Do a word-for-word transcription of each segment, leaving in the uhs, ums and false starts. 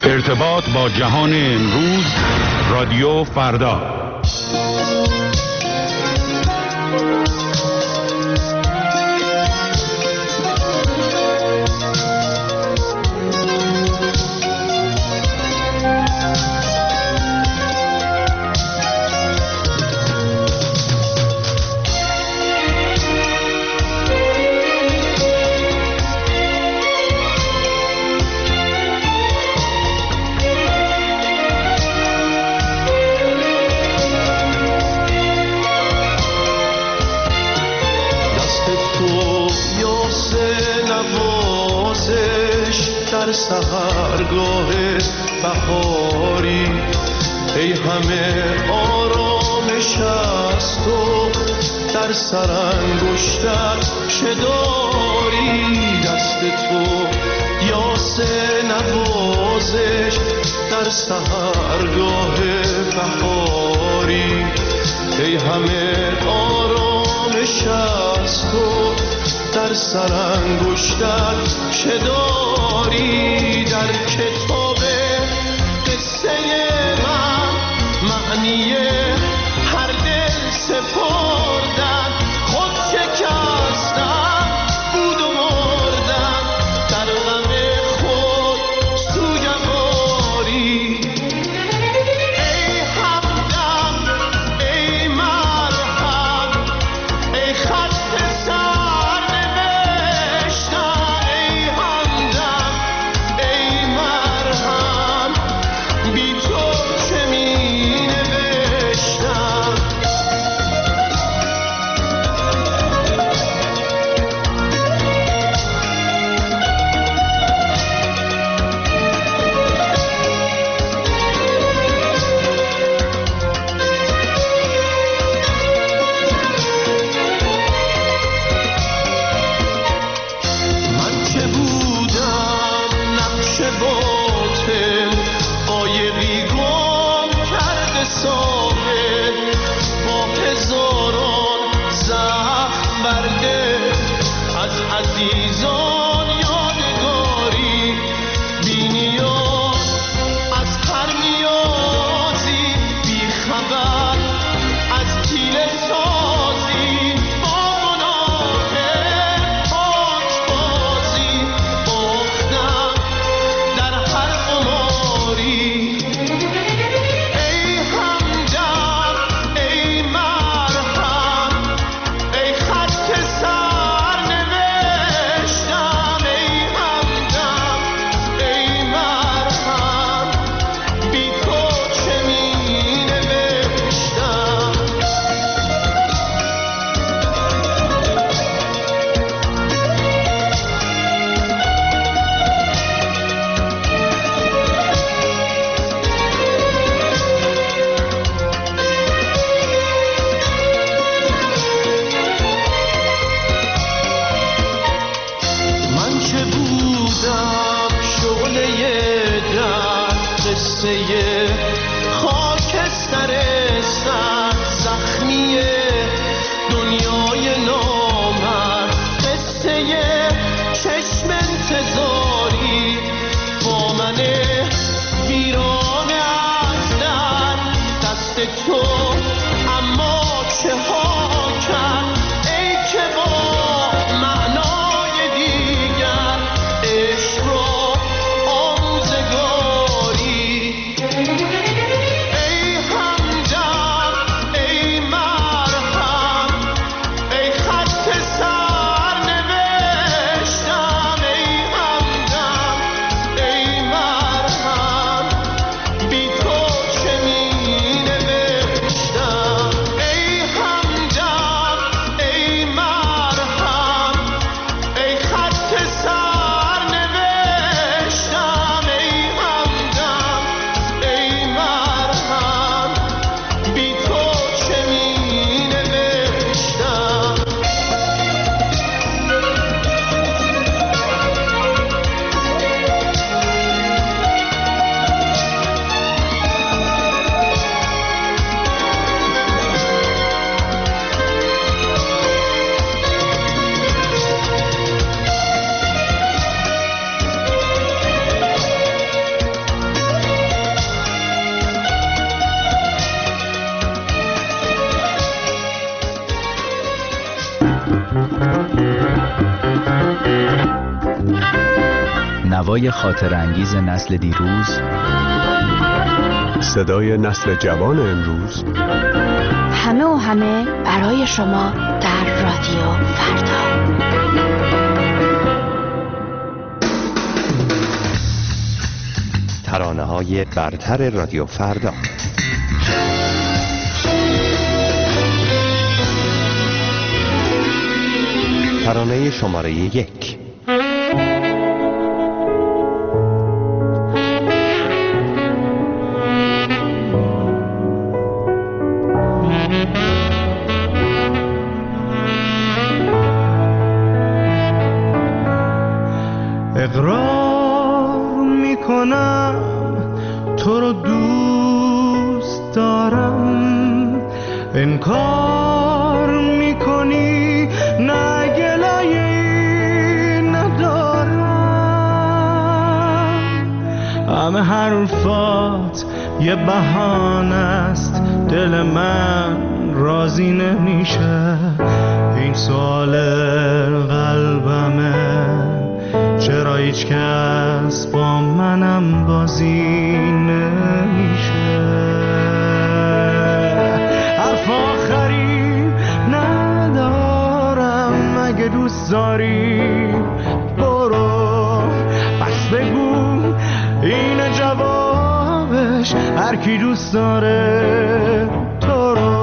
ارتباط با جهان امروز، رادیو فردا. سحرگاه بهاری ای همه آرامش از تو، در سرانگشتت چه داری؟ دست تو یاس نوازش در سحرگاه بهاری ای همه آرامش از تو، در سرانگشتت چه داری؟ در کتاب قصه من معنی هر دل سپردن، خود شکستن بود و مردن، در غم خود سوگواری. ای همدم ای مرهم ای خط سر نوشتن، ای همدم ای مرهم بی تو چه می نوشتم. من چه بودم نقش باطل، قایقی گم کرده ساحل، با هزاران زخم برده از عزیزان یادگاری، بی نیاز از هر نیازی، بی خبر از حیله سازی، با گناه پاکبازی باختم در هر قماری. ای همدم ای مرهم ای خط سر نوشتم، ای همدم ای مرهم بی تو چه می نوشتم. من چه بودم شعله در قصه خاکستر سر زخمی دنیای نامرد، قصه چشم انتظاری با من ویرانه از در دست تو، اما چه ها کرد ای که با معنای دیگر عشق را آموزگاری. ای همدم ای مرهم هوای خاطر انگیز نسل دیروز، صدای نسل جوان امروز، همه و همه برای شما در رادیو فردا. ترانه‌های برتر رادیو فردا. ترانه شماره یک. اقرار میکنم تو رو دوست دارم، انکار میکنی نه گلایه ندارم. همه حرفات یه بهانه است، دل من راضی نمیشه. این سوال قلبمه، چرا هیچ کس با منم بازی نمیشه. حرف آخری ندارم، اگه دوست داری برو، پس بگو این جوابش، هر کی دوست داره تو رو.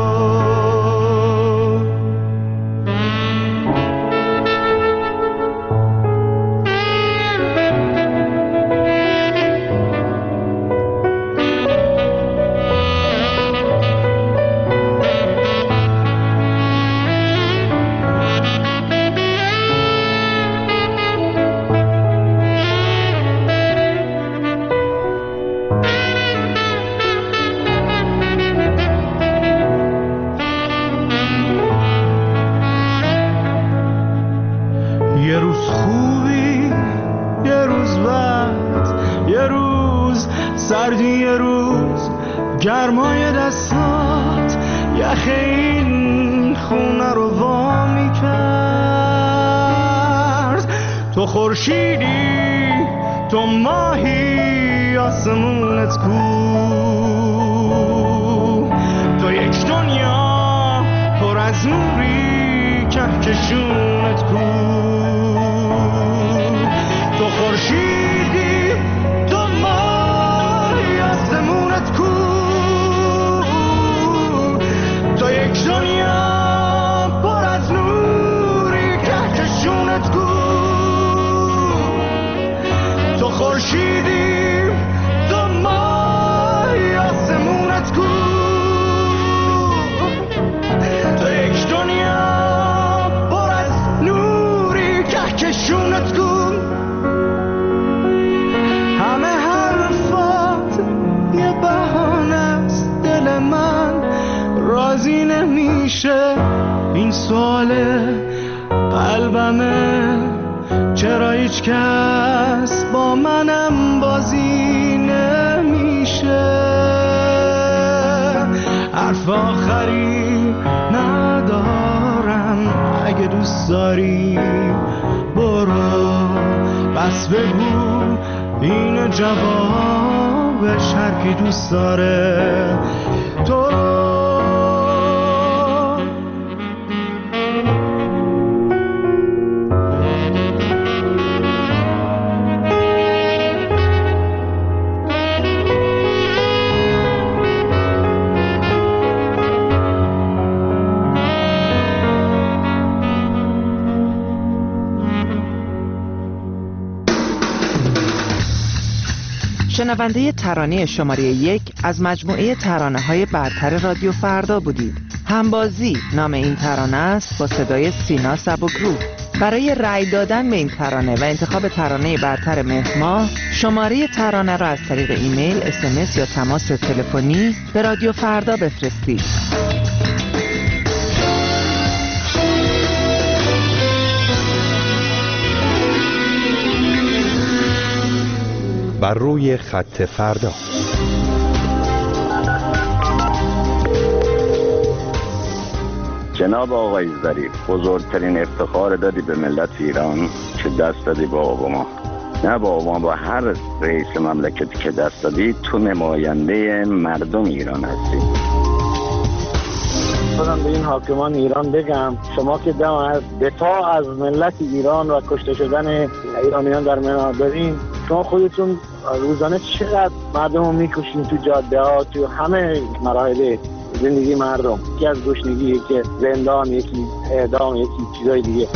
یه روز خوبی، یه روز بد، یه روز سردی، یه روز گرمای دستات یخ این خونه رو وا میکرد. تو خورشیدی، تو ماهی، آسمونت کو، تو یک دنیا پر از نوری، کهکشونت کو. تو خورشیدی، تو ماهی، آسمونت کو، تو یک دنیا پر از نوری، کهکشونت کو. تو خورشیدی، تو ماهی، آسمونت کو، تو یک دنیا پر از نوری، کهکشونت کو. همه حرفات یه بهانه است، دل من راضی نمیشه. این سوال قلبمه، چرا هیچ کس با منم بازی نمیشه. حرف آخری ندارم، اگه دوست داری برو، بس بگو این جوابش، هر کی دوست داره تو رو. شنونده ترانه شماره یک از مجموعه ترانه‌های برتر رادیو فردا بودید. همبازی نام این ترانه است با صدای سینا سبکرو. برای رأی دادن به این ترانه و انتخاب ترانه برتر مهر ماه، شماره ترانه را از طریق ایمیل، اس ام اس یا تماس تلفنی به رادیو فردا بفرستید. بر روی خط فردا. جناب آقای ظریف، بزرگترین افتخار دادی به ملت ایران که دست دادی با بابا ما. نه با با هر رئیس مملکتی که دست دادی تو نماینده مردم ایران هستی. خودم به این حاکمان ایران بگم شما که دم از دفاع از ملت ایران و کشته شدن ایرانیان در منار دارین، شما خودتون روزانه چقدر مردم رو میکشین تو جاده ها، تو همه مراحل زندگی مردم، یکی از گشنگی، یکی زندان، یکی اعدام، یکی چیزای دیگه.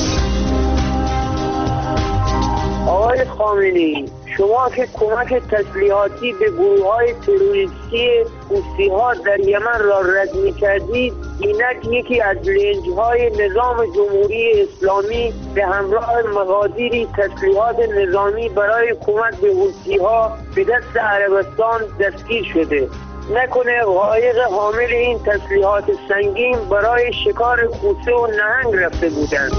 آقای خامنه‌ای، شما که کمک تسلیحاتی به گروه‌های تروریستی حوثی‌ها در یمن را رد می‌کردید، اینک یکی از لنج‌های نظام جمهوری اسلامی به همراه مقادیری تسلیحات نظامی برای کمک به حوثی‌ها به دست عربستان دستگیر شده. نکنه قایق حامل این تسلیحات سنگین برای شکار کوسه و نهنگ رفته بودند.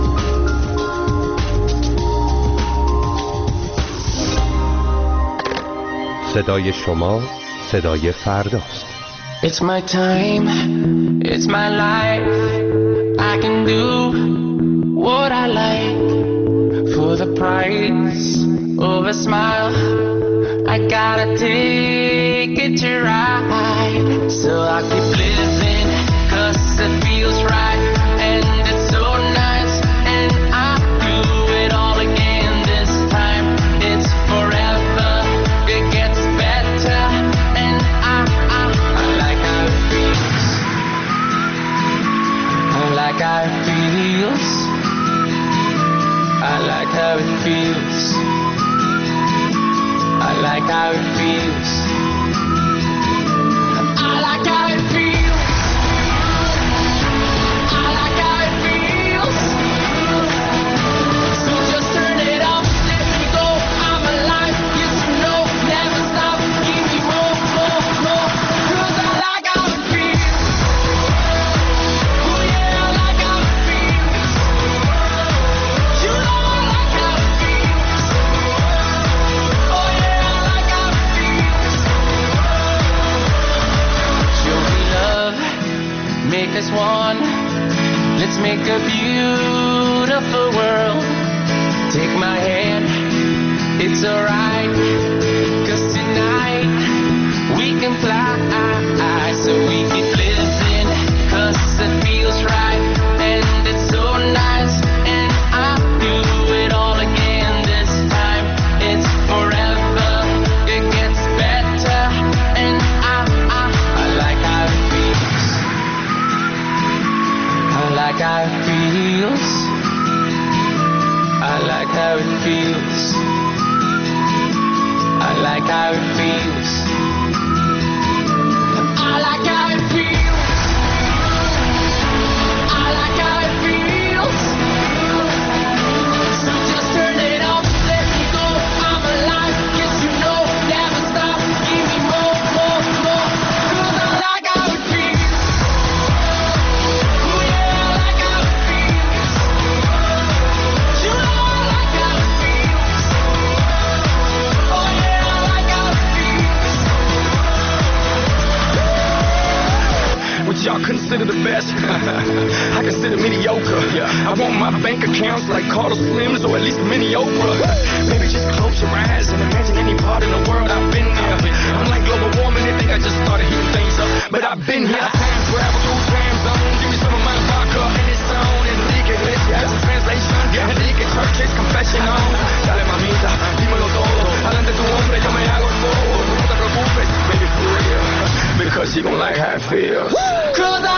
صدای شما صدای فرداست. It's my time, it's my life. I can do what I like for the price of a smile. I gotta take it to ride, so I keep living 'cause it feels right and it's so nice, and I do it all again this time. It's forever, it gets better, and I, I, I like how it feels. I like how it feels. I like how it feels. I like how it feels. I like how it feels. I like how it feels. So just turn it up, let me go. I'm alive, yes you know, never stop. Give me more, more, more. 'Cause I like how it feels. Oh yeah, I like how it feels. You know I like how it feels. Oh yeah, I like how it feels. Show me love, make us one. Let's make a beautiful world. Take my hand, it's alright. 'Cause tonight we can fly. So we keep living 'cause it feels right. And it's so nice. And I do it all again this time. It's forever, it gets better. And I, I, I like how it feels. I like how it feels. I like how it feels. I like how it feels. I like how it feels. I like how it feels. So just turn it up, let me go. I'm alive, yes you know, never stop. Give me more, more, more. 'Cause I like how it feels. Oh yeah, I like how it feels. You know I like how it feels. Oh yeah, I like how it feels. What y'all consider the best? I consider mediocre. Yeah. I want my bank accounts like Carlos Slims or at least mini Oprah. Maybe just close your eyes and imagine any part in the world I've been there. I'm like global warming, they think I just started heating things up, but I've been here. Time travel through time zone. Give me some of my vodka and it's on. Enrique Iglesias, translation. Enrique Church's confession on. Dale mamita, dímelo todo. Adelante tu hombre, yo me hago todo. No te preocupes, baby, for real. Because you gon' like how it feels. 'Cause I